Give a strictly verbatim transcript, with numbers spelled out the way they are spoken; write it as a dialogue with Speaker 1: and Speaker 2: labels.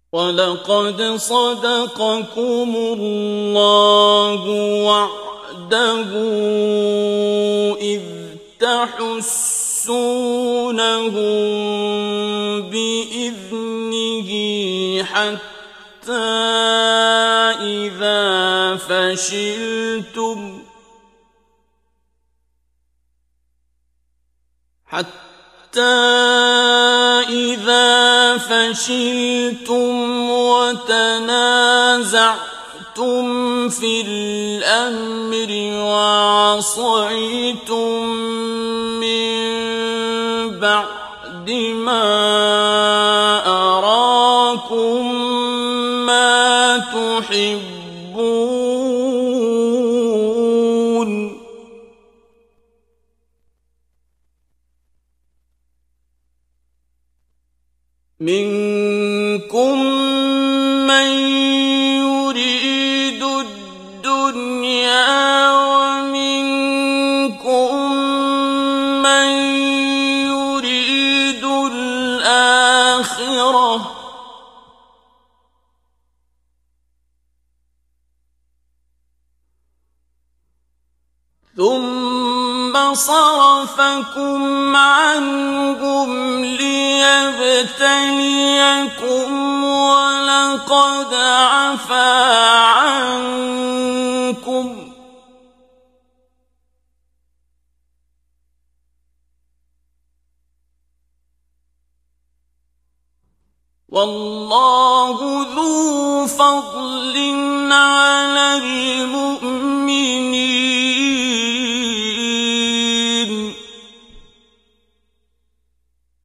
Speaker 1: وَلَقَدْ صَدَقَكُمُ اللَّهُ وَعْدَهُ إِذْ تَحُسُّونَهُم بِإِذْنِهِ حَتَّىٰ إِذَا فَشِلْتُمْ حَتَّىٰ إِذَا فَشِلْتُمْ وَتَنَازَعْتُمْ فِي الْأَمْرِ وَعَصَيْتُم مِّن بَعْدِ مَا أَرَاكُم مَّا تُحِبُّونَ مِنكُم مَّن يُرِيدُ الدُّنْيَا وَمِنكُم مَّن يُرِيدُ الْآخِرَةَ ۚ ثُمَّ صَرَفَكُمْ عَنْهُمْ لِيَبْتَلِيَكُمْ وَلَقَدْ عَفَا عَنكُمْ ۗ وَاللَّهُ ذُو فَضْلٍ عَلَى الْمُؤْمِنِينَ